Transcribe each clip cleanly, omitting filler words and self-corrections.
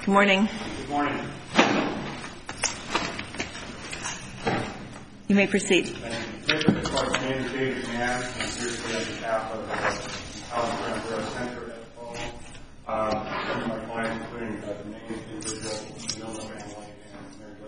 Good morning. Good morning. You may proceed. Thank you. This is Andrew David Mann. I'm here today on behalf of the Allen Brand Center at home. Some of my clients, including the named individual, Noma Van White, and Mary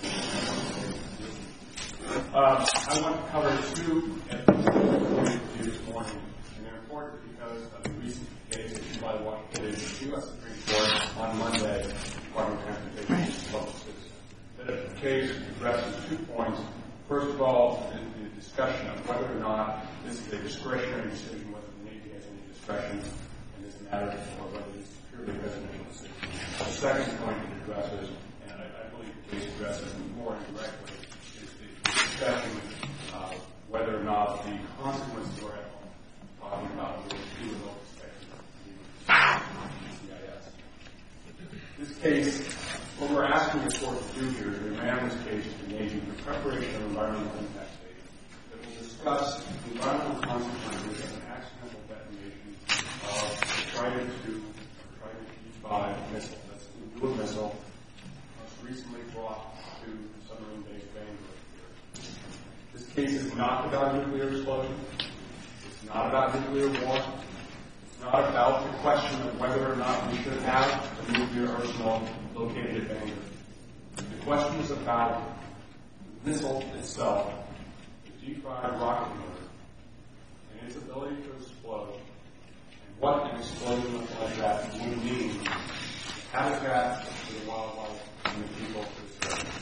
Lacey. I want to cover two points this morning, and they're important because of the recent case issued by the Washington U.S. Supreme Court on Monday, Department of Transportation Public Citizen. The case addresses 2 points. First of all, the discussion of whether or not this is a discretionary decision, whether the Navy has any discretion in this matter, or whether it's purely a presidential decision. The second point it addresses, and I believe the case addresses more indirectly, is the discussion of whether or not the consequences are at home, talking about the two remote inspection of the CIS. This case, what we're asking the court to do here is remand this case to the Navy for preparation of environmental impact statement that will discuss the environmental consequences of an accidental detonation of the Trident II or Trident E-5 missile. That's the dual missile most recently brought to submarine base Bangor. This case is not about nuclear explosion. It's not about nuclear war. It's not about the question of whether or not we should have a nuclear arsenal located at Bangor. The question is about the missile itself, the D5 rocket motor, and its ability to explode, and what an explosion like that would mean to habitat, to the wildlife, and the people to the area.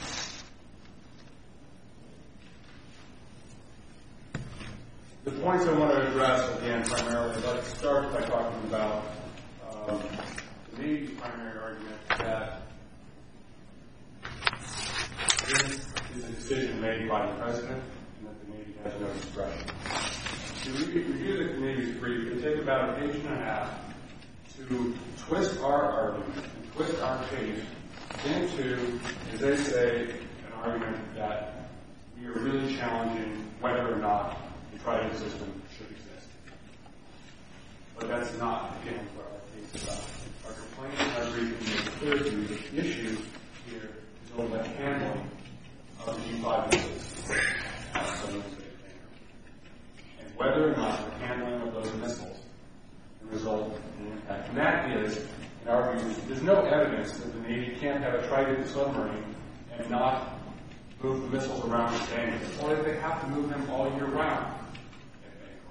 The points I want to address, again, primarily, I'd like to start by talking about the Navy's primary argument that this is a decision made by the President and that the Navy has no discretion. To review the Navy's brief, it would take about a page and a half to twist our argument and twist our case into, as they say, an argument that we are really challenging whether or not the Trident system should exist. But that's not, again, what our case is about. Our complaint in our brief makes clear to you that the issue here is over the handling of the D5 missiles at submarine base Bangor, and whether or not the handling of those missiles can result in an impact. And that is, in our view, there's no evidence that the Navy can't have a Trident submarine and not move the missiles around the Bangor, or that they have to move them all year round at Bangor.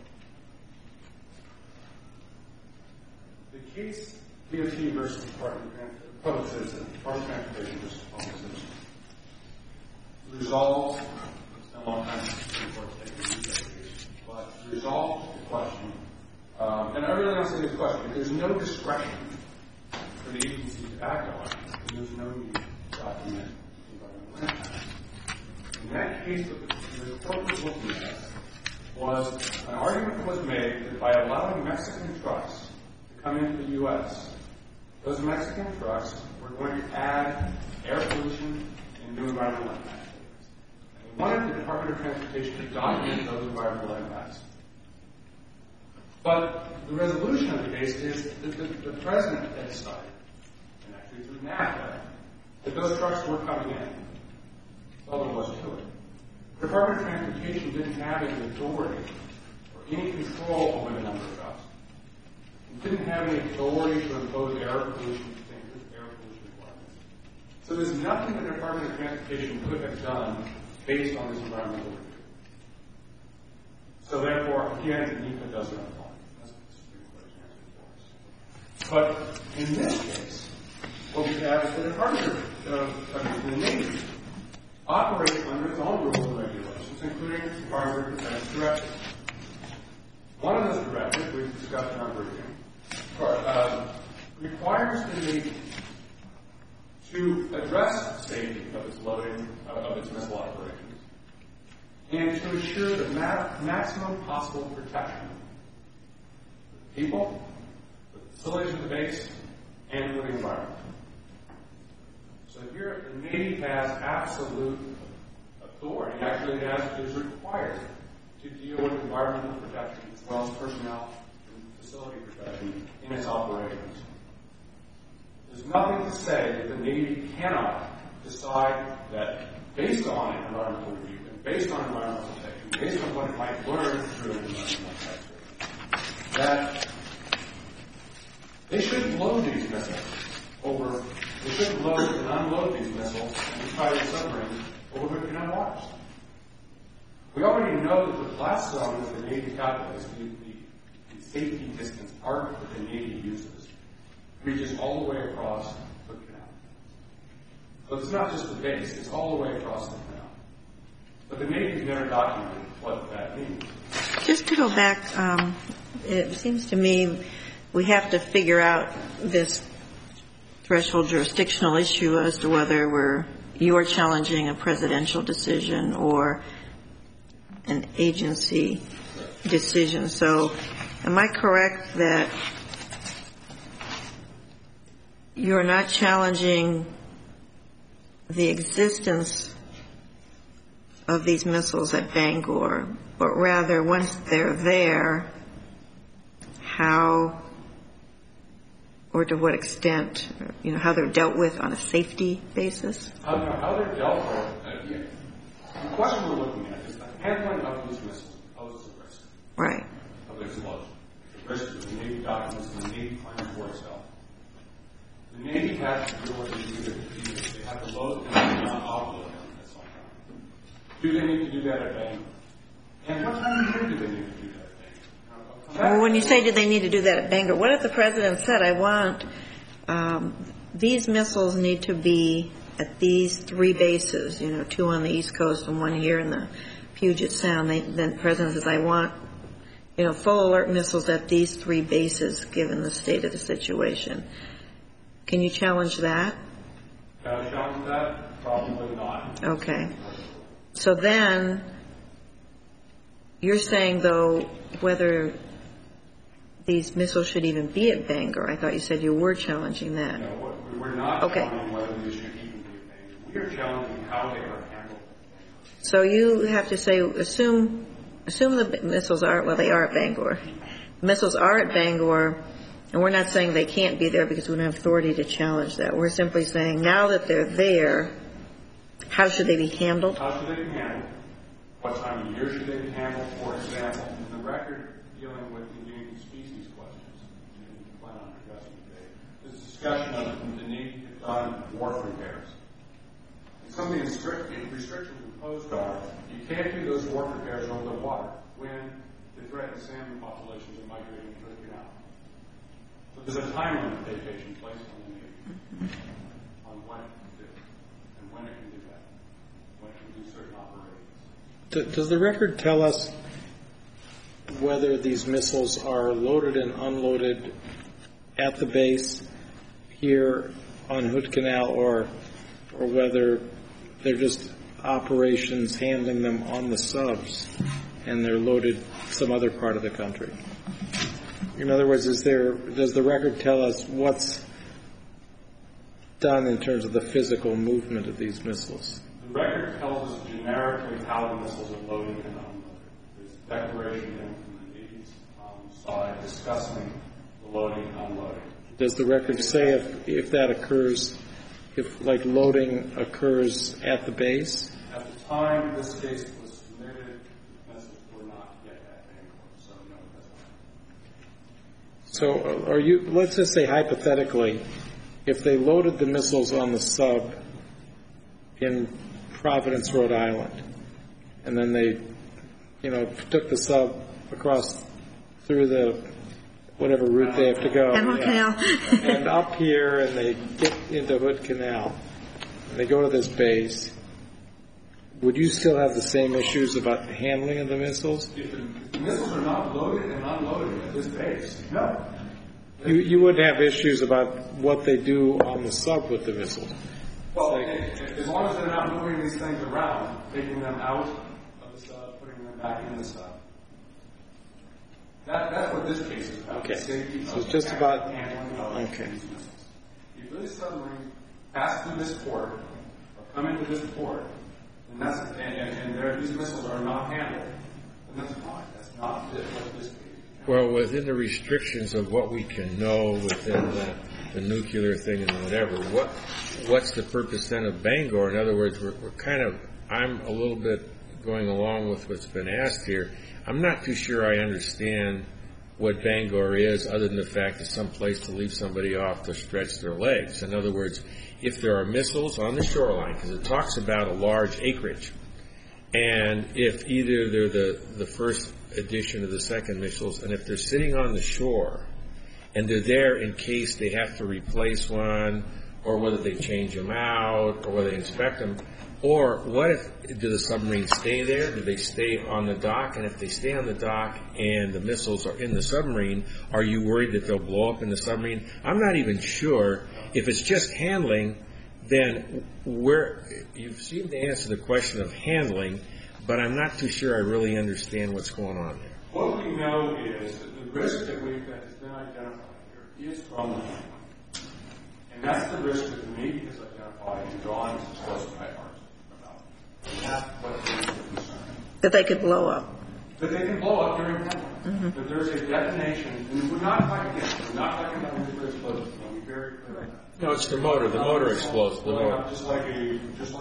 The case DOT versus Department of Public Citizen, Department of Transportation versus Public Citizen, resolves, it's been a long time since the Supreme Court has taken this case, but resolves the question, and I really don't say this question, because there's no discretion for the agency to act on it, and there's no need to document environmental impact. In that case, what the court was looking at was an argument that was made that by allowing Mexican trucks to come into the U.S., those Mexican trucks were going to add air pollution and new environmental impacts. And they wanted the Department of Transportation to document those environmental impacts. But the resolution of the case is that the President had decided, and actually through NAFTA, that those trucks were coming in. That's all there was to it. The Department of Transportation didn't have any authority or any control over the number of trucks. It didn't have any authority to impose air pollution standards, air pollution requirements. So there's nothing the Department of Transportation could have done based on this environmental review. So therefore, again, NEPA doesn't apply. That's what the Supreme Court is answering for us. But in this case, what we have is the Department of the Navy operates under its own rules and regulations, including the Department of Defense directives. One of those directives we've discussed in our briefing requires the Navy to address safety of its loading of its missile operations and to ensure the maximum possible protection for the people, for the facilities of the base, and for the environment. So here, the Navy has absolute authority, actually is required to deal with environmental protection as well as personnel and facility protection in its operations. There's nothing to say that the Navy cannot decide that based on environmental review and based on environmental protection, based on what it might learn through environmental protection, that they shouldn't load these missiles over, they shouldn't load and unload these missiles and try to submarines over Hootkanaw waters. We already know that the blast zone that the Navy calculates, the safety distance arc that the Navy uses, reaches all the way across the canal. So it's not just the base, it's all the way across the canal. But the Navy's never documented what that means. Just to go back, it seems to me we have to figure out this threshold jurisdictional issue as to whether you're challenging a presidential decision or an agency decision. So am I correct that you're not challenging the existence of these missiles at Bangor, but rather once they're there, how or to what extent, how they're dealt with on a safety basis? How they're dealt with, the question we're looking at is the handling of these missiles poses a risk. Right. Of explosion. The risk that the Navy documents and the Navy plans for itself. The Navy has to do what they do. They have to load them and not offload them at some time. Do they need to do that at Bangor? And what time of year do they need to do that at Bangor? Well, when you say, do they need to do that at Bangor, what if the President said, I want these missiles need to be at these 3 bases, 2 on the East Coast and 1 here in the Puget Sound. Then the President says, I want, full alert missiles at these 3 bases given the state of the situation. Can you challenge that? Can I challenge that? Probably not. Okay. So then you're saying, though, whether these missiles should even be at Bangor. I thought you said you were challenging that. No, we're not challenging whether these should even be at Bangor. We are challenging how they are handled. So you have to say, assume the missiles are, well, they are at Bangor. The missiles are at Bangor, and we're not saying they can't be there because we don't have authority to challenge that. We're simply saying now that they're there, how should they be handled? How should they be handled? What time of year should they be handled? For example, in the record dealing with endangered species questions, we plan on addressing today, there's a discussion of the Navy has done wharf repairs. And some of the restrictions imposed are you can't do those wharf repairs over the water when the threatened salmon populations are migrating to the canal. So there's a time limitation placed on the Navy on when it can do it and when it can do that, when it can do certain operations. Does the record tell us whether these missiles are loaded and unloaded at the base here on Hootkanaw or whether they're just operations handling them on the subs and they're loaded some other part of the country? In other words, does the record tell us what's done in terms of the physical movement of these missiles? The record tells us generically how the missiles are loaded and unloaded. There's a declaration from the Navy's side discussing the loading and unloading. Does the record say if that occurs, if like loading occurs at the base? At the time this case was submitted, the missiles were not yet at Bangor, so no, it doesn't. So are you, let's just say hypothetically, if they loaded the missiles on the sub in Providence, Rhode Island, and then they, took the sub across through the whatever route they have to go, and up here, and they get into Hood Canal, and they go to this base, would you still have the same issues about handling of the missiles? If the missiles are not loaded and unloaded at this base, no. You would have issues about what they do on the sub with the missiles. Well, as long as they're not moving these things around, taking them out of the sub, putting them back in the sub. That's what this case is about. Okay. Safety So it's just about handling of okay. these missiles. If this submarine pass through this port or come into this port, and these missiles are not handled, then that's fine. That's not what this case is. Well, within the restrictions of what we can know within the nuclear thing and whatever. What's the purpose then of Bangor? In other words, I'm a little bit going along with what's been asked here. I'm not too sure I understand what Bangor is, other than the fact it's some place to leave somebody off to stretch their legs. In other words, if there are missiles on the shoreline, because it talks about a large acreage, and if either they're the first edition or the second missiles, and if they're sitting on the shore, and they're there in case they have to replace one, or whether they change them out, or whether they inspect them, or what if, do the submarines stay there? Do they stay on the dock? And if they stay on the dock and the missiles are in the submarine, are you worried that they'll blow up in the submarine? I'm not even sure. If it's just handling, then you seem to answer the question of handling, but I'm not too sure I really understand what's going on there. What we know is that the risk that has been identified here is from the Navy. And that's the risk that the Navy has identified and drawn as classified arms about. And that's what the Navy is concerned. That they could blow up. That they can blow up during handling. Mm-hmm. That there's a detonation, and we're not talking about nuclear explosions. We'll be very clear on that. No, it's the motor. The motor explodes. The motor. Just like a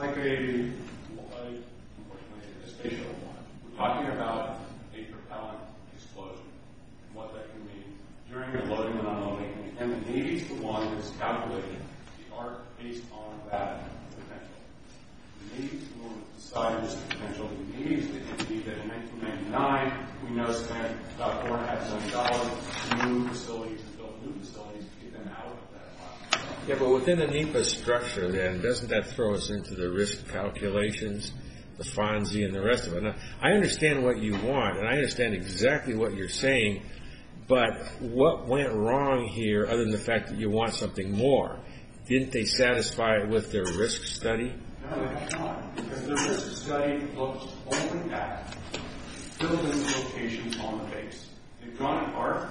spatial one. We're talking about a propellant explosion and what that can mean during the loading and unloading. And the Navy's the one who's calculated the arc based on that potential. The Navy's the one who decided this potential. The Navy's the entity that in 1999 we know spent about $4.5 million to move facilities and build new facilities to get them out of that line. Yeah, but within the NEPA structure, then, doesn't that throw us into the risk calculations, the FONSI, and the rest of it? Now, I understand what you want, and I understand exactly what you're saying, but what went wrong here, other than the fact that you want something more? Didn't they satisfy it with their risk study? No, they did not, because the risk study looks only at building locations on the base. They've drawn an arc.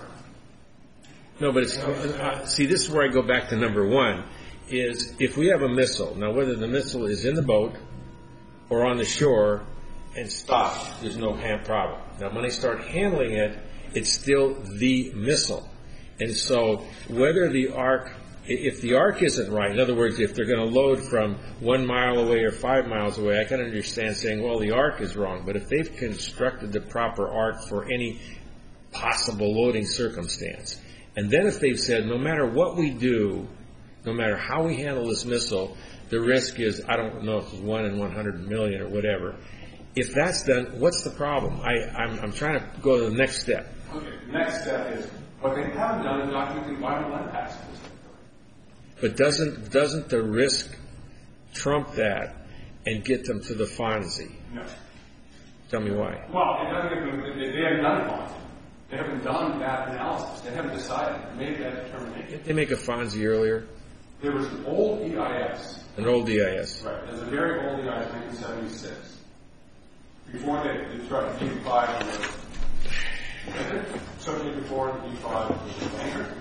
No, but see, this is where I go back to number one, is if we have a missile, now whether the missile is in the boat or on the shore and stops, there's no problem. Now when they start handling it, it's still the missile. And so whether the arc, if the arc isn't right, in other words, if they're going to load from 1 mile away or 5 miles away, I can understand saying, well, the arc is wrong. But if they've constructed the proper arc for any possible loading circumstance, and then if they've said, no matter what we do, no matter how we handle this missile, the risk is, I don't know if it's 1 in 100 million or whatever. If that's done, what's the problem? I'm trying to go to the next step. Okay, the next step is, what they haven't done is document the environmental impacts of this. But doesn't the risk trump that and get them to the FONSI? No. Tell me why. Well, it doesn't get them, they haven't done it FONSI. They haven't done that analysis. They haven't decided, made that determination. Didn't they make a FONSI earlier? There was an old EIS. An old EIS. Right. There's a very old EIS, 1976. Before they tried to D5, certainly before the D5 was Bangor.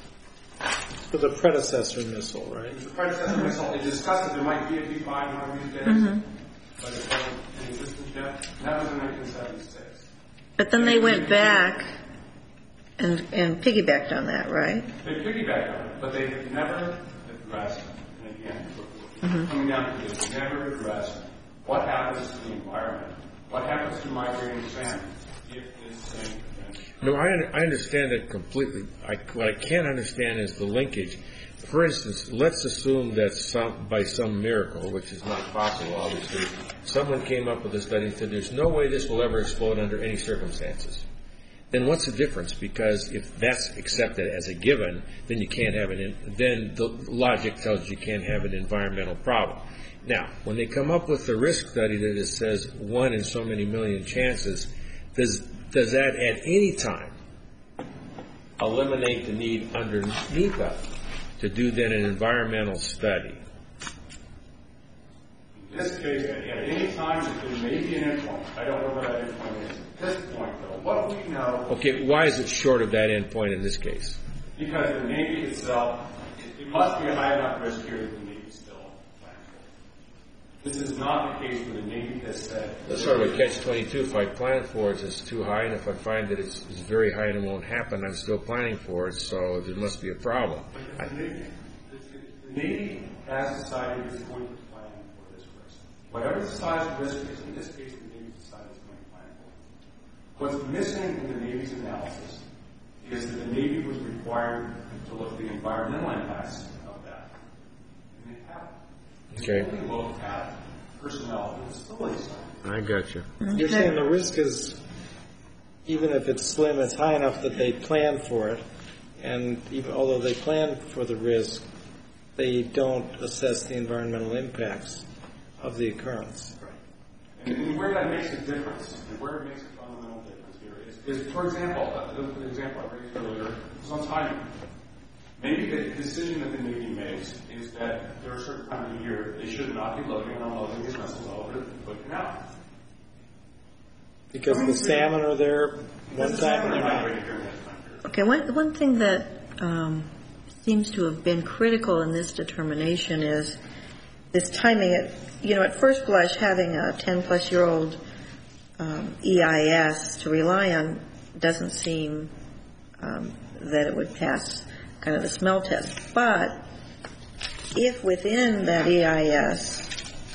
For the predecessor missile, right? It was the predecessor missile. They discussed that there might be a D5 one of these days, but it wasn't in existence yet. And that was in 1976. But then they went back and piggybacked on that, right? They piggybacked on it, but they have never addressed, and again, coming down to this, never addressed what happens to the environment, what happens to migrating salmon if this thing events. No, I understand it completely. What I can't understand is the linkage. For instance, let's assume that by some miracle, which is not possible, obviously, someone came up with a study and said there's no way this will ever explode under any circumstances. Then what's the difference? Because if that's accepted as a given, then you can't have then the logic tells you can't have an environmental problem. Now, when they come up with the risk study that it says 1 in so many million chances, does that at any time eliminate the need under NEPA to do then an environmental study? In this case, at any time, there may be an endpoint. I don't know what that endpoint is. At this point, though, what we know... Okay, why is it short of that endpoint in this case? Because the Navy itself, it must be a high enough risk here that the Navy still plans This is not the case where the Navy has said... That's sort of a catch-22. If I plan for it, it's too high, and if I find that it's very high and it won't happen, I'm still planning for it, so there must be a problem. The Navy has decided it's going to plan for this risk. Whatever the size of the risk is, in this case, the Navy decided it's going to plan for it. What's missing in the Navy's analysis is that the Navy was required to look at the environmental impacts of that. And they haven't. Okay. They only look at personnel and facilities. I got you. You're saying the risk is, even if it's slim, it's high enough that they plan for it, and even although they plan for the risk, they don't assess the environmental impacts of the occurrence. Right. And where that makes a difference, and where it makes a fundamental difference here is for example, the example I raised earlier was on timing. Maybe the decision that the Navy makes is that there are certain times of the year they should not be loading and unloading these vessels over the Hood Canal. Because the salmon are there one time and they're not. Okay, one thing that seems to have been critical in this determination is this timing. At first blush, having a 10-plus-year-old EIS to rely on doesn't seem that it would pass kind of the smell test. But if within that EIS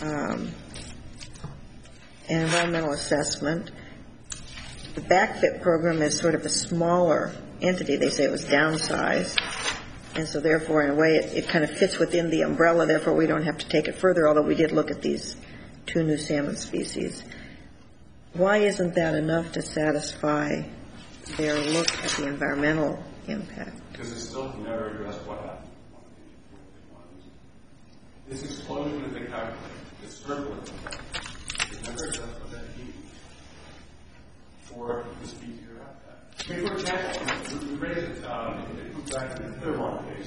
environmental assessment, the backfit program is sort of a smaller entity. They say it was downsized. And so therefore, in a way, it kind of fits within the umbrella. Therefore, we don't have to take it further, although we did look at these 2 new salmon species. Why isn't that enough to satisfy their look at the environmental impact? Because it still never addressed what happened. This explosion that they calculate, this turbulence, it never addressed what that means for the species that are out there. I mean, for example, we raised it, it goes back to the Clearwater case.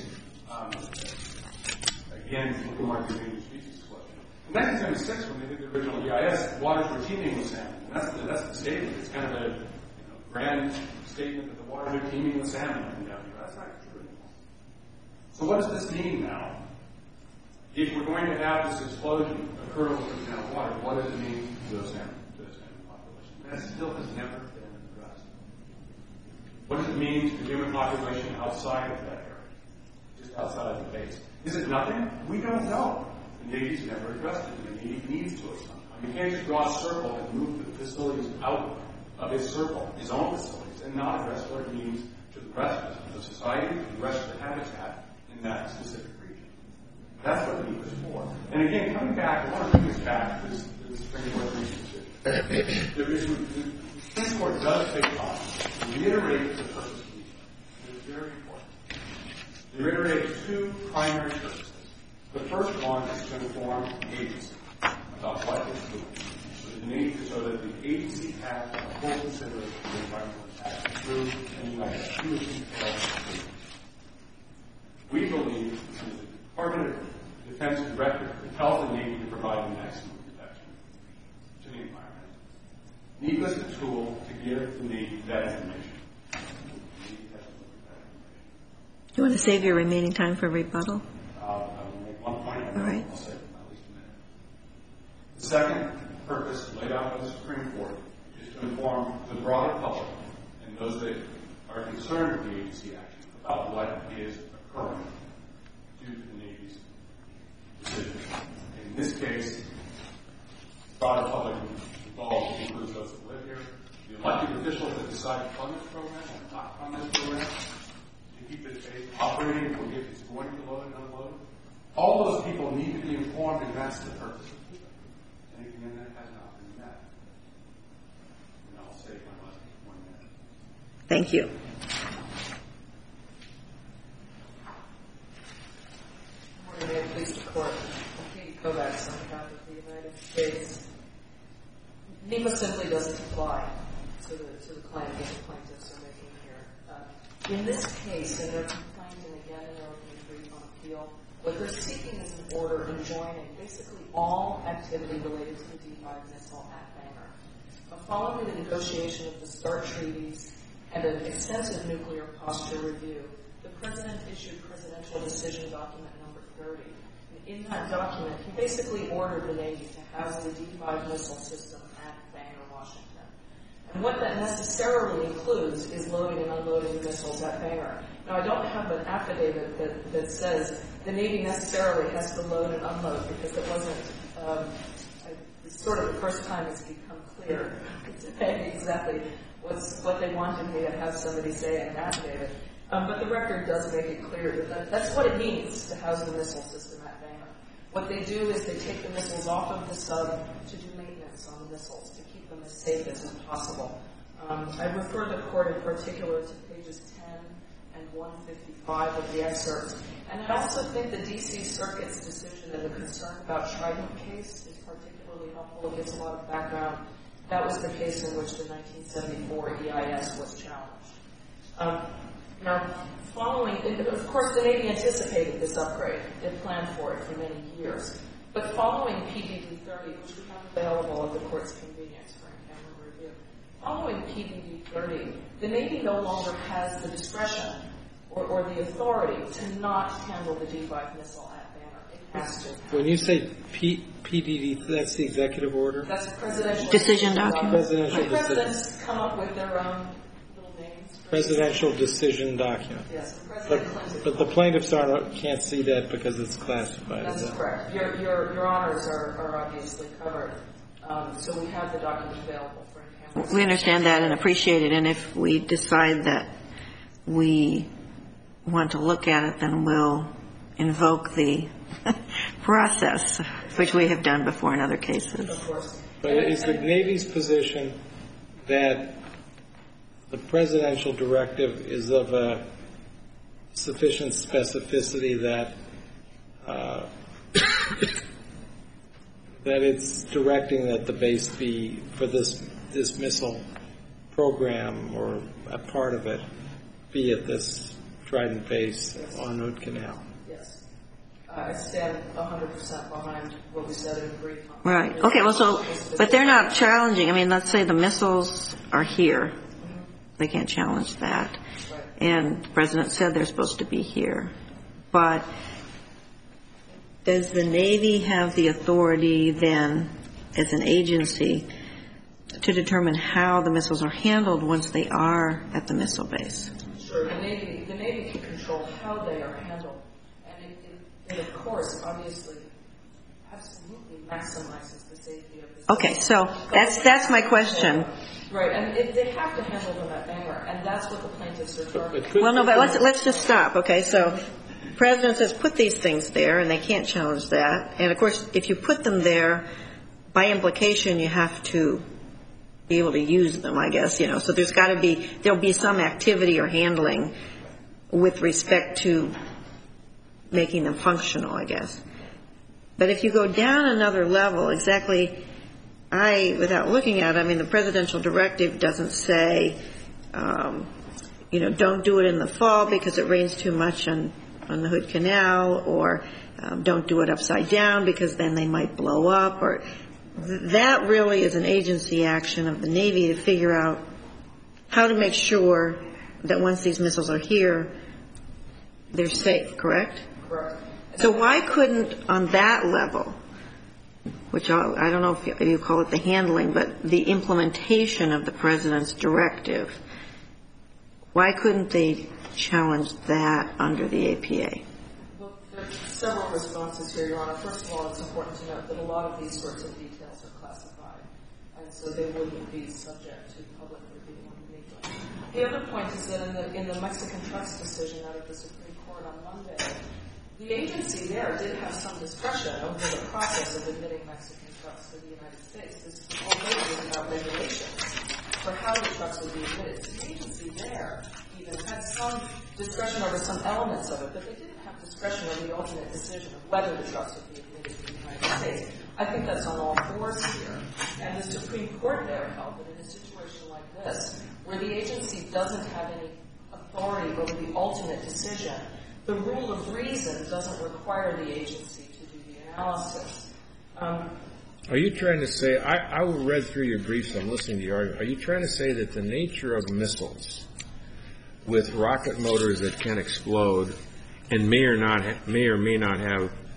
Again, looking like the endangered species explosion. In 1976, when they did the original EIS, waters were teeming with salmon. And that's the statement. It's kind of a grand statement that the waters are teeming with salmon. That's not true anymore. So what does this mean now? If we're going to have this explosion occur over the canal water, what does it mean to those salmon population? That still has never been addressed. What does it mean to the human population outside of that area? Just outside of the base? Is it nothing? We don't know. The Navy's never addressed it. The Navy needs to at some time. You can't just draw a circle and move the facilities out of its circle, his own facilities, and not address what it means to the rest of the society, to the rest of the habitat in that specific region. That's what the need is for. And again, coming back, I want to bring this back to the Supreme Court recent decision. The Supreme Court does take time to reiterate the purpose of the EIS. It is very important. They reiterate 2 primary purposes. The first one is to inform the agency about what it's doing. So that the agency has a full consideration of the environmental impact through any detailed statement. We believe that the Department of Defense Director tells the Navy to provide the maximum protection to the environment. NEPA is a tool to give the Navy that information. The Navy has to look at that information. Do you want to save your remaining time for rebuttal? I will make one point. All right. I'll say it in at least a minute. The second purpose laid out by the Supreme Court is to inform the broader public and those that are concerned with the agency action about what is occurring due to the Navy's decision. In this case, the broader public involved includes those that live here, the elected officials that decide to fund this program and not fund this program, to keep it operating and if it's going to load and unload. All those people need to be informed, and that's the purpose of it. Anything in that has not been met. And I'll save my last 1 minute. Thank you. Good morning, Police Court. Katie Kovacs on behalf of the United States. NEPA simply doesn't apply to the claim that the plaintiffs are making here. In this case, and they're complaining again in their opening brief on appeal, what they're seeking is an order enjoining basically all activity related to the D5 missile at Bangor. Following the negotiation of the START treaties and an extensive nuclear posture review, the President issued Presidential Decision Document Number 30, an in that document, he basically ordered the Navy to house the D-5 missile system at Bangor, Washington. And what that necessarily includes is loading and unloading the missiles at Bangor. Now, I don't have an affidavit that says the Navy necessarily has to load and unload, because it wasn't, it's sort of the first time it's become clear today exactly what they wanted me to have somebody say in an affidavit. But the record does make it clear that that's what it means to house the missile system at Bangor. What they do is they take the missiles off of the sub to do maintenance on the missiles, to keep them as safe as possible. I refer the court in particular to pages 10 and 155 of the excerpt. And I also think the D.C. Circuit's decision in the concern about Trident case is particularly helpful. It gives a lot of background. That was the case in which the 1974 EIS was challenged. Now, of course, the Navy anticipated this upgrade. It planned for it for many years. But following PDD-30, which we have available at the court's convenience for in-camera review, following PDD-30, the Navy no longer has the discretion or the authority to not handle the D-5 missile at Bangor. It has to. When you say PDD, that's the executive order? That's a presidential decision document. Presidential presidents come up with their own little names. Presidential decision document. Yes, President Clinton. But the plaintiffs can't see that because it's classified. That's correct. Your honors are obviously covered. So we have the document available for in-camera. We understand that and appreciate it. And if we decide that we want to look at it, then we'll invoke the process, which we have done before in other cases. Of course. But is the Navy's position that the presidential directive is of a sufficient specificity that that it's directing that the base be for this missile program, or a part of it, be at this Trident base on Hood Canal? Yes. I stand 100% behind what we said in the brief. Right. Okay, well, but they're not challenging. I mean, let's say the missiles are here. They can't challenge that. Right. And the President said they're supposed to be here. But does the Navy have the authority then, as an agency, to determine how the missiles are handled once they are at the missile base? Sure. The Navy can control how they are handled. And it of course, obviously, absolutely maximizes the safety of the system. Okay, so that's my question. Right, and they have to handle them at Bangor, and that's what the plaintiffs are targeting. Well, no, but let's just stop. Okay, so the President says put these things there, and they can't challenge that. And, of course, if you put them there, by implication, you have to be able to use them, I guess, you know. So there'll be some activity or handling with respect to making them functional, I guess. But if you go down another level, without looking at it, I mean, the presidential directive doesn't say, don't do it in the fall because it rains too much on the Hood Canal, or don't do it upside down because then they might blow up, or that really is an agency action of the Navy to figure out how to make sure that once these missiles are here, they're safe, correct? Correct. So why couldn't, on that level, which I don't know if you call it the handling, but the implementation of the President's directive, why couldn't they challenge that under the APA? Well, there are several responses here, Your Honor. First of all, it's important to note that a lot of these sorts of details are classified, and so they wouldn't be subject to public review on the NEPA. The other point is that in the Mexican Trust decision out of the Supreme Court on Monday, the agency there did have some discretion over the process of admitting Mexican trucks to the United States. This already was about regulations for how the trucks would be admitted. So the agency there even had some discretion over some elements of it, but they didn't have discretion over the ultimate decision of whether the trucks would be admitted to the United States. I think that's on all fours here. And the Supreme Court there held that in a situation like this, where the agency doesn't have any authority over the ultimate decision, the rule of reason doesn't require the agency to do the analysis. Are you trying to say, I read through your briefs, I'm listening to your argument, are you trying to say that the nature of missiles with rocket motors that can explode and may or may not have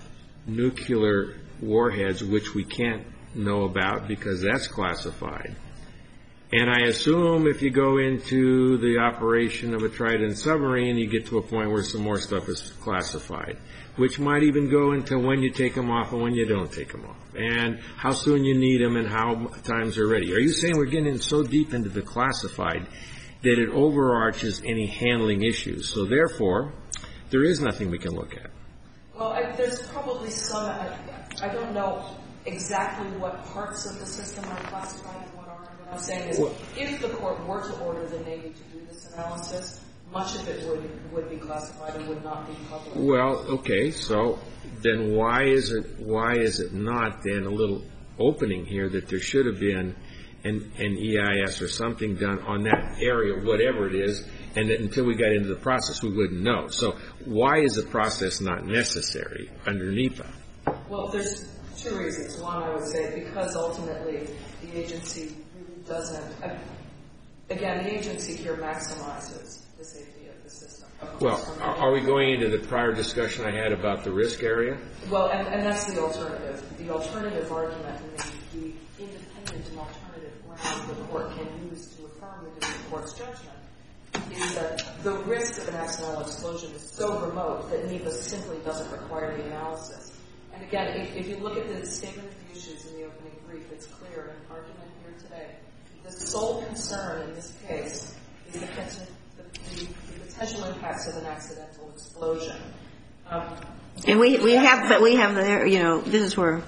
nuclear warheads, which we can't know about because that's classified. And I assume if you go into the operation of a Trident submarine, you get to a point where some more stuff is classified, which might even go into when you take them off and when you don't take them off, and how soon you need them and how times they're ready. Are you saying we're getting so deep into the classified that it overarches any handling issues? So therefore, there is nothing we can look at. Well, there's probably some, I don't know exactly what parts of the system are classified and what aren't. What I'm saying is, if the court were to order the Navy to do this analysis, much of it would be classified and would not be public. Well, okay, so then why is it not then a little opening here that there should have been an EIS or something done on that area, whatever it is, and that until we got into the process we wouldn't know. So why is the process not necessary under NEPA? Well, there's two reasons. One, I would say, because ultimately the agency really doesn't, again, the agency here maximizes the safety of the system. Well, are we going into the prior discussion I had about the risk area? Well, and that's the alternative. The alternative argument, and the independent and alternative ground the court can use to affirm the district court's judgment, is that the risk of an accidental explosion is so remote that NEPA simply doesn't require the analysis. And again, if you look at the statement of the issues in the opening brief, it's clear in the argument here today. The sole concern in this case is the potential impacts of an accidental explosion. And we have there, you know, this is where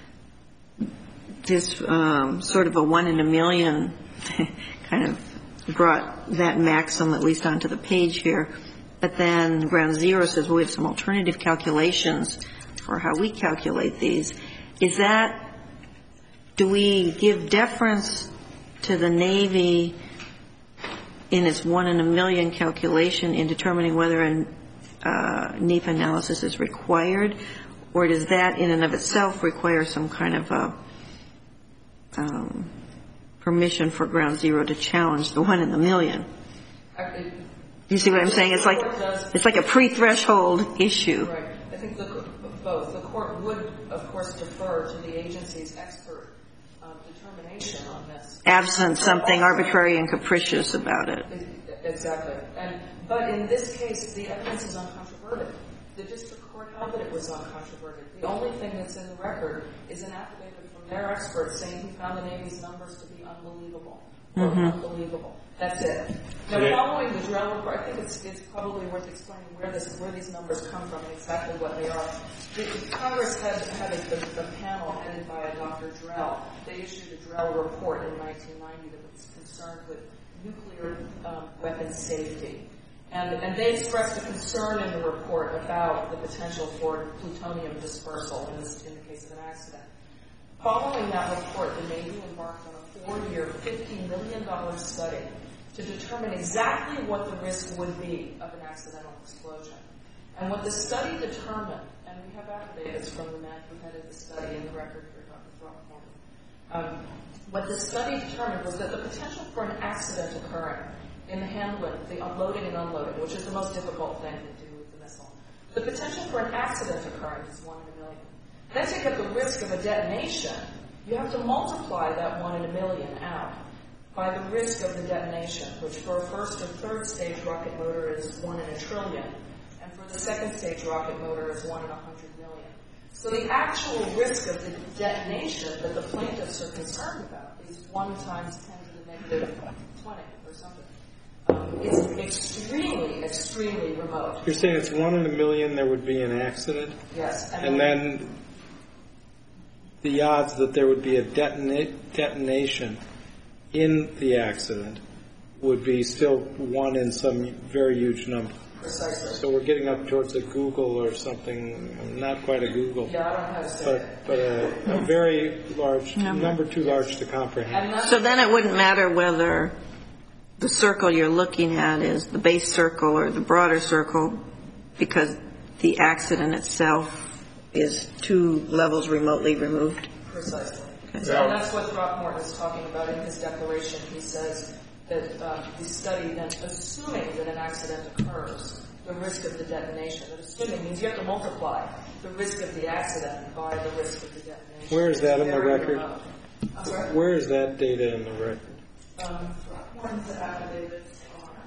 this sort of a 1 in a million kind of brought that maxim at least onto the page here. But then Ground Zero says, well, we have some alternative calculations for how we calculate these. Is that, do we give deference to the Navy in its 1 in a million calculation in determining whether a NEPA analysis is required, or does that in and of itself require some kind of permission for Ground Zero to challenge the 1 in a million? Do you see what I'm saying? It's like a pre-threshold issue. Right. I think both. The court would, of course, defer to the agency's expert determination on this. Absent something arbitrary and capricious about it. Exactly. But in this case, the evidence is uncontroverted. The district court held that it was uncontroverted. The only thing that's in the record is an affidavit from their expert saying he found the Navy's numbers to be unbelievable. Unbelievable. That's it. Now, following the Drell report, I think it's probably worth explaining where these numbers come from and exactly what they are. Congress had a panel headed by a Dr. Drell. They issued a Drell report in 1990 that was concerned with nuclear weapons safety. And they expressed a concern in the report about the potential for plutonium dispersal in the case of an accident. Following that report, the Navy embarked on a 4-year, $50 million study to determine exactly what the risk would be of an accidental explosion. And what the study determined, and we have affidavits from the man who headed the study in the record for Dr. Throckmorton, what the study determined was that the potential for an accident occurring in the handling, the unloading and unloading, which is the most difficult thing to do with the missile, the potential for an accident occurring is 1 in a million. Then to get the risk of a detonation, you have to multiply that 1 in a million out by the risk of the detonation, which for a first or third stage rocket motor is 1 in a trillion, and for the second stage rocket motor is 1 in 100 million. So the actual risk of the detonation that the plaintiffs are concerned about is 1 times 10 to the negative 20 or something. It's extremely, extremely remote. You're saying it's 1 in a million there would be an accident? Yes. And then the odds that there would be a detonation in the accident would be still 1 in some very huge number. Precisely. So we're getting up towards a Google or something, not quite a Google. Yeah, I don't know how to say it. But a very large, number too large to comprehend. So then it wouldn't matter whether the circle you're looking at is the base circle or the broader circle, because the accident itself is 2 levels remotely removed. Precisely. And that's what Throckmorton is talking about in his declaration. He says that the study then, assuming that an accident occurs, the risk of the detonation. But assuming means you have to multiply the risk of the accident by the risk of the detonation. Where is that in the record? I'm sorry? Where is that data in the record? Throckmorton's affidavits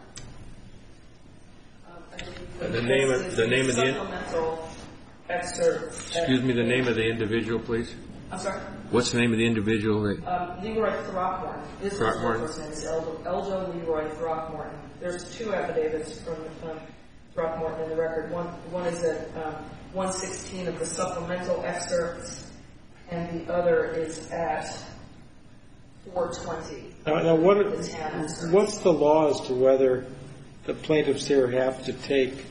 are. The name of the supplemental excerpt. excuse me, the name of the individual, please. I'm sorry? What's the name of the individual? Leroy Throckmorton. This Throckmorton? His name is Eljo Leroy Throckmorton. There's two affidavits from Throckmorton in the record. One is at 116 of the supplemental excerpts, and the other is at 420. Now what's the law as to whether the plaintiffs here have to take,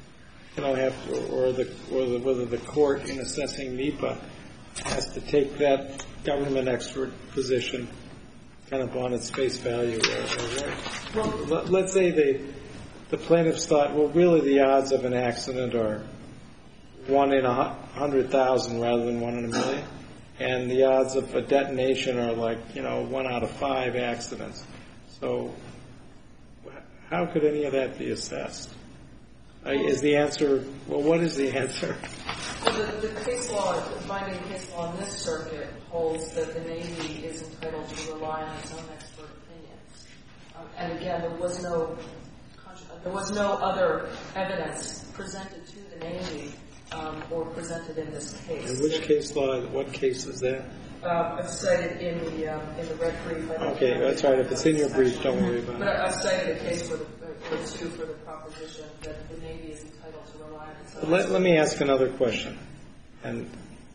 whether the court in assessing NEPA has to take that government expert position kind of on its face value? Well, let's say the plaintiffs thought, well, really the odds of an accident are 1 in 100,000 rather than 1 in a million, and the odds of a detonation are like 1 out of 5 accidents. So how could any of that be assessed? Is the answer, well, what is the answer? Well, the case law, binding case law in this circuit holds that the Navy is entitled to rely on its own expert opinions. And again, there was no other evidence presented to the Navy or presented in this case. In which case law? What case is that? I've cited in the red brief. Okay, that's right. If it's in your brief, don't worry about it. But I've cited a case for the proposition that the Navy is entitled to rely on its own. Let me ask another question. And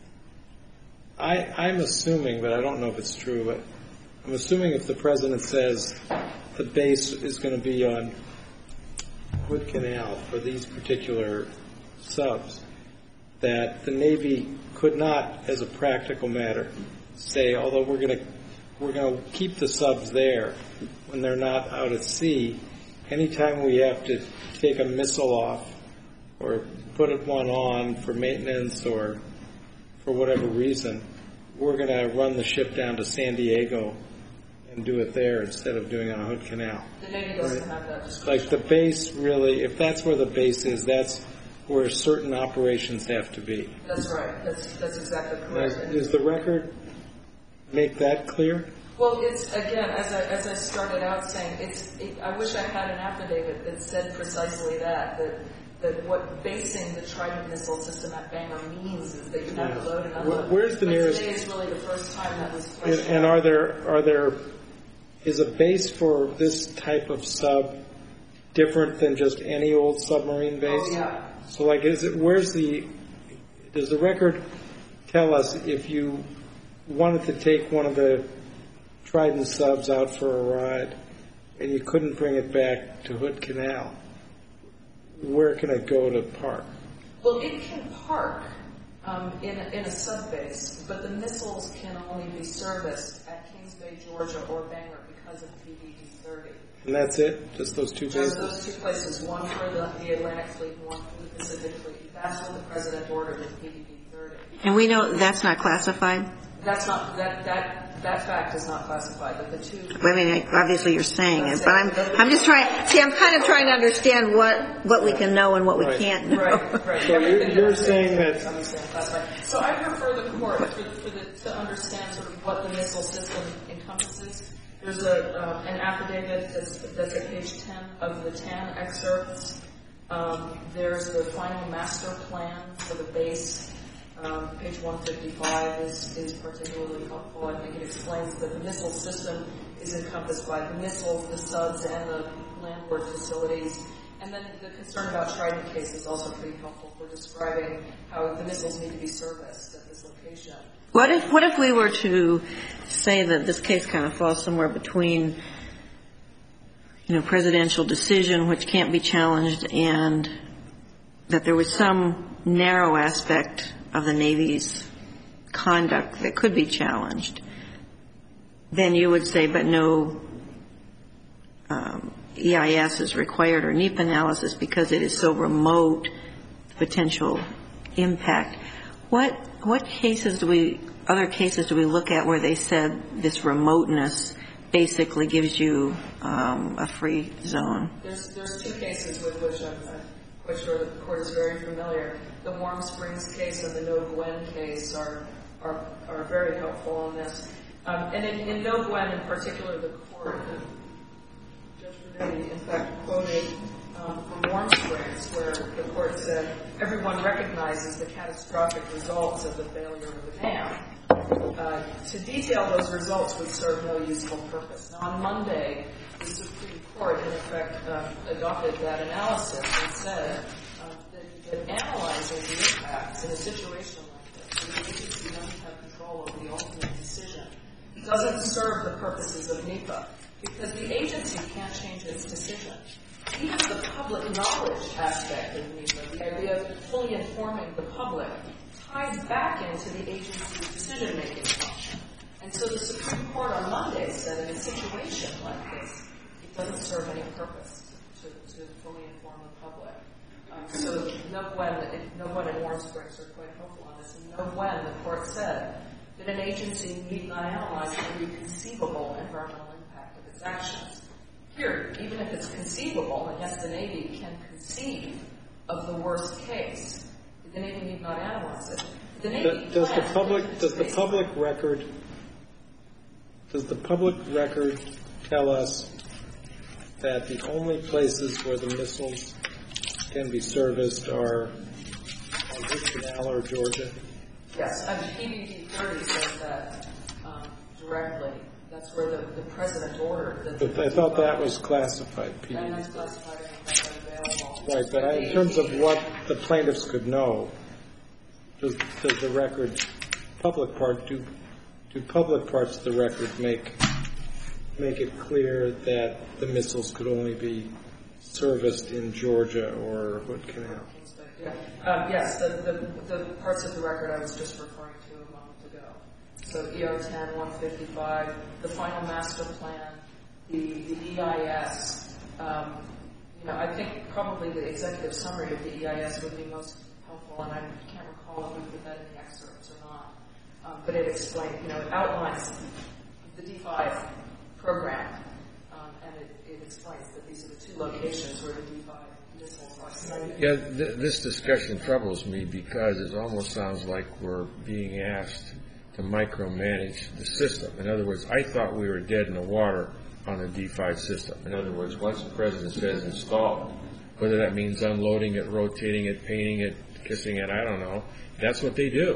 I'm assuming, but I don't know if it's true, but I'm assuming if the President says the base is going to be on Hood Canal for these particular subs, that the Navy could not, as a practical matter, say, although we're going to keep the subs there when they're not out at sea, anytime we have to take a missile off or put one on for maintenance or for whatever reason, we're going to run the ship down to San Diego and do it there instead of doing it on Hood Canal. The Navy doesn't have that discretion. Like the base really, if that's where the base is, that's where certain operations have to be. That's right. That's exactly correct. Does the record make that clear? Well, it's, again, as I started out saying, I wish I had an affidavit that said precisely that what basing the Trident missile system at Bangor means is that you have to load and unload. Where's the nearest? Today is really the first time that was fleshed And out. is a base for this type of sub different than just any old submarine base? Oh, yeah. So, does the record tell us if you wanted to take one of the Trident subs out for a ride and you couldn't bring it back to Hood Canal, where can it go to park? Well, it can park in a sub-base, but the missiles can only be serviced at Kings Bay, Georgia, or Bangor because of PDD-30. And that's it? Just those two bases? Just those two places, one for the Atlantic Fleet and one for the Pacific Fleet. That's what the President ordered in PDD-30. And we know that's not classified? That's not, that fact is not classified, but the two... I mean, obviously you're saying it, but I'm just trying, I'm kind of trying to understand what we can know and what we can't know. Right. So you're saying that... So I prefer the court to understand sort of what the missile system encompasses. There's an affidavit that's at page 10 of the TAN excerpts. There's the final master plan for the base. Page 155 is particularly helpful. I think it explains that the missile system is encompassed by the missiles, the subs, and the landward facilities. And then the concern about Trident case is also pretty helpful for describing how the missiles need to be serviced at this location. What if we were to say that this case kind of falls somewhere between, presidential decision, which can't be challenged, and that there was some narrow aspect of the Navy's conduct that could be challenged? Then you would say, but no EIS is required or NEPA analysis because it is so remote, potential impact. What other cases do we look at where they said this remoteness basically gives you a free zone? There's two cases with which quite sure that the court is very familiar. The Warm Springs case and the No Gwen case are very helpful on this. And in No Gwen in particular, the court, Judge Brunetti, in fact, quoted from Warm Springs, where the court said, everyone recognizes the catastrophic results of the failure of the dam. To detail those results would serve no useful purpose. Now, on Monday, the Supreme Court, in effect, adopted that analysis and said that analyzing the impacts in a situation like this, where the agency doesn't have control over the ultimate decision, doesn't serve the purposes of NEPA, because the agency can't change its decision. Even the public knowledge aspect of NEPA, the idea of fully informing the public, ties back into the agency's decision-making function. And so the Supreme Court on Monday said in a situation like this, it doesn't serve any purpose to fully inform the public. So No Gwen and Warm Springs are quite helpful on this. In No Gwen, the court said that an agency need not analyze every conceivable environmental impact of its actions. Here, even if it's conceivable, and yes, the Navy can conceive of the worst case, the Navy need not analyze it. The Navy does the public record tell us that the only places where the missiles can be serviced are on Canal or Georgia? Yes, PDD 30 says that directly. That's where the president ordered. But I thought that was classified, PDD. And that's classified and available. Right, but in terms of what the plaintiffs could know, does the record, public part, do public parts of the record make it clear that the missiles could only be serviced in Georgia or Hood Canal? Yes, the parts of the record I was just referring to a moment ago. So ER 10, 155, the final master plan, the EIS. I think probably the executive summary of the EIS would be most helpful, and I can't recall if we put that in the excerpts or not. But it explains, it outlines the D5 program, and it explains that these are the two locations where the D5 missiles are sited. Yeah, this discussion troubles me because it almost sounds like we're being asked to micromanage the system. In other words, I thought we were dead in the water on the D5 system. In other words, once the president says install, whether that means unloading it, rotating it, painting it, kissing it, I don't know, that's what they do.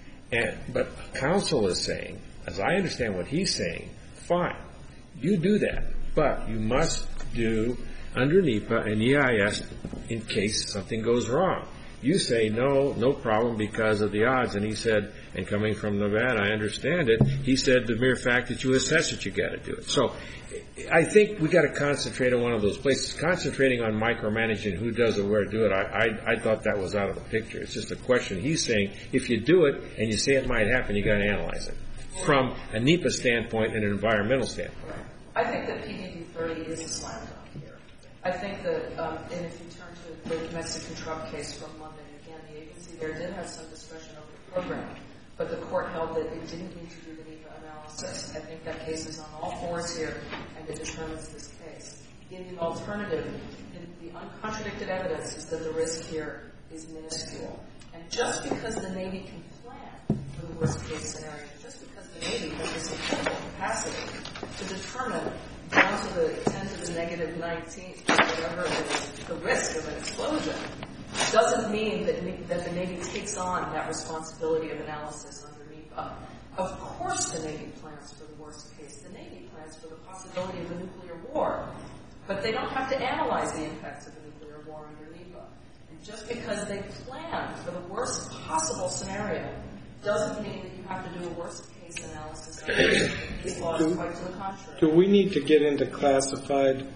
But counsel is saying, as I understand what he's saying, fine, you do that, but you must do under NEPA and EIS in case something goes wrong. You say, no problem because of the odds. And he said, and coming from Nevada, I understand it, he said the mere fact that you assess it, you got to do it. So I think we got to concentrate on one of those places. Concentrating on micromanaging who does it, where to do it, I thought that was out of the picture. It's just a question. He's saying if you do it and you say it might happen, you got to analyze it from a NEPA standpoint and an environmental standpoint. I think that PDD 30 is a slam dunk here. I think that, and if you turn to the Mexican truck case from Monday, again, the agency there did have some discretion over the program, but the court held that it didn't need to do the NEPA analysis. I think that case is on all fours here, and it determines this case. In the alternative, the uncontradicted evidence is that the risk here is minuscule. And just because the Navy can plan for the worst-case scenario, just because the Navy has the technical capacity to determine down to the 10 to the negative 19th, whatever it is, the risk of an explosion, doesn't mean that the Navy takes on that responsibility of analysis under NEPA. Of course the Navy plans for the worst case. The Navy plans for the possibility of a nuclear war. But they don't have to analyze the impacts of a nuclear war under NEPA. And just because they plan for the worst possible scenario doesn't mean that you have to do a worst-case analysis. These laws are quite to the contrary. Do we need to get into classified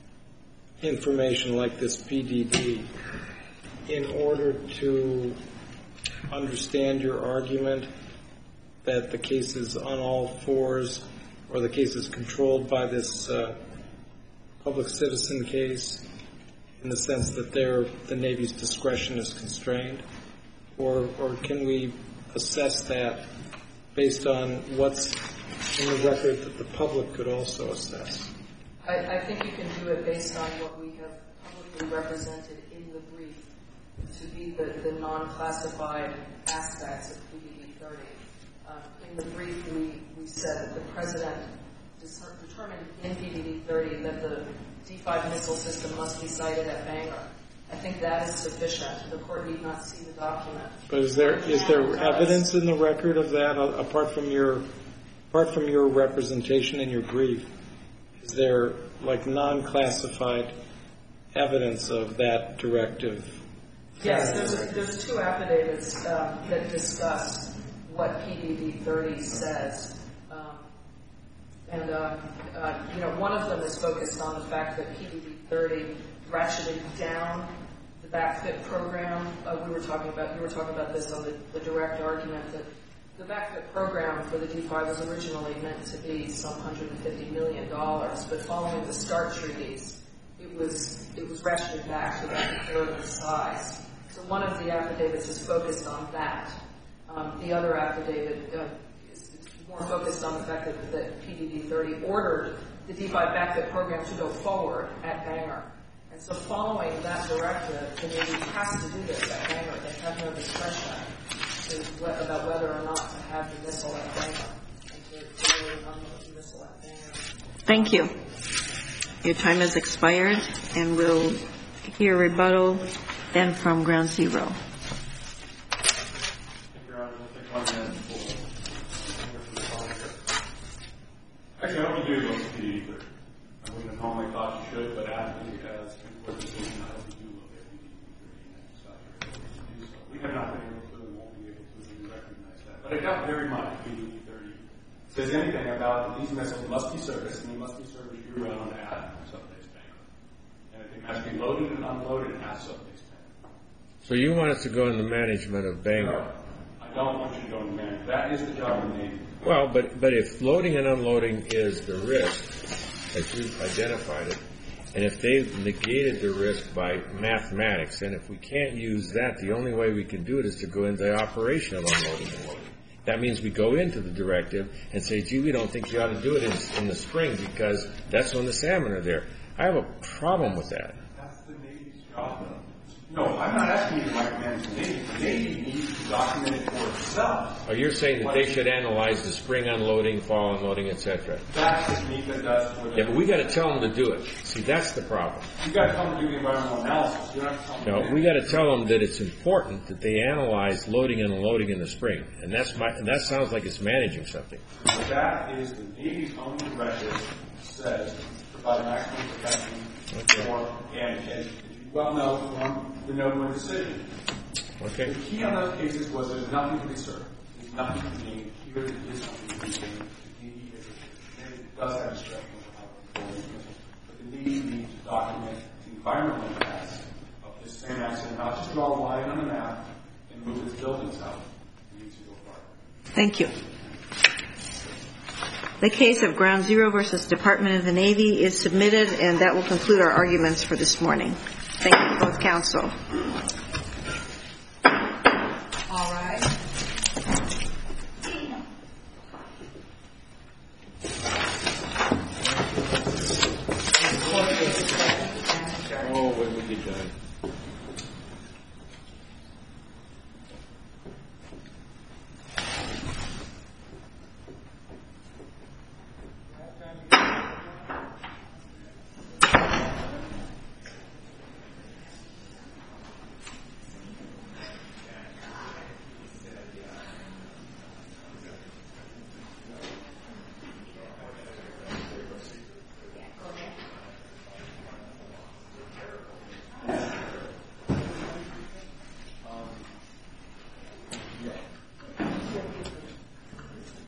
information like this PDD in order to understand your argument that the case is on all fours or the case is controlled by this public citizen case in the sense that the Navy's discretion is constrained? Or can we assess that based on what's in the record that the public could also assess? I think you can do it based on what we have publicly represented in the brief to be the non-classified aspects of PDD-30. In the brief, we said that the President determined in PDD-30 that the D5 missile system must be sited at Bangor. I think that is sufficient. The Court need not see the document. But is there evidence in the record of that, apart from your representation in your brief? Is there, like, non-classified evidence of that directive? Yes, there's two affidavits that discuss what PDD-30 says. One of them is focused on the fact that PDD-30 ratcheted down the backfit program. You were talking about this on the direct argument that the backfit program for the D5 was originally meant to be some $150 million, but following the START treaties, it was ratcheted back to about a third of the size. So one of the affidavits is focused on that. The other affidavit is more focused on the fact that PDD-30 ordered the D5 backfit program to go forward at Bangor. And so following that directive, the Navy has to do this at Bangor. They have no discretion about whether or not to have the missile at Bangor and to really unload the missile at Bangor. Thank you. Your time has expired, and we'll hear rebuttal then from Ground Zero. Actually, I hope you do look at PDD-30. I wouldn't have normally thought you should, but after you have a court decision, I hope you do look at PDD-30 and decide you're able to do so. We have not been able to and won't be able to, and we recognize that. But I doubt very much PDD-30 says anything about these missiles must be serviced, and they must be serviced year-round at Subbase Bangor. And if they must be loaded and unloaded at Subbase Bangor. So you want us to go in the management of Bangor? No, I don't want you to go in the management. That is the job of the Navy. Well, but if loading and unloading is the risk, as you've identified it, and if they've negated the risk by mathematics, and if we can't use that, the only way we can do it is to go into the operation of unloading and loading. That means we go into the directive and say, gee, we don't think you ought to do it in the spring because that's when the salmon are there. I have a problem with that. That's the Navy's job, though. No, I'm not asking you to micromanage the Navy. The Navy needs to document it for itself. Oh, you're saying that they should analyze the spring unloading, fall unloading, etc. That's the technique that does for them. Yeah, but we got to tell them to do it. See, that's the problem. You got to tell them to do the environmental analysis. You don't have to tell them. No, we got to tell them that it's important that they analyze loading and unloading in the spring, and that sounds like it's managing something. That is the Navy's own directive says provide maximum protection for and well know from the no-win decision. Okay. The key on those cases was there's nothing to be served. There's nothing to be here. There is something to be served. The Navy does have discretion on how to control these missiles, but the Navy needs to document the environmental impacts of this same accident, not just draw a line on the map and move its buildings out. It needs to go farther. Thank you. The case of Ground Zero versus Department of the Navy is submitted, and that will conclude our arguments for this morning. Thank you, both counsel.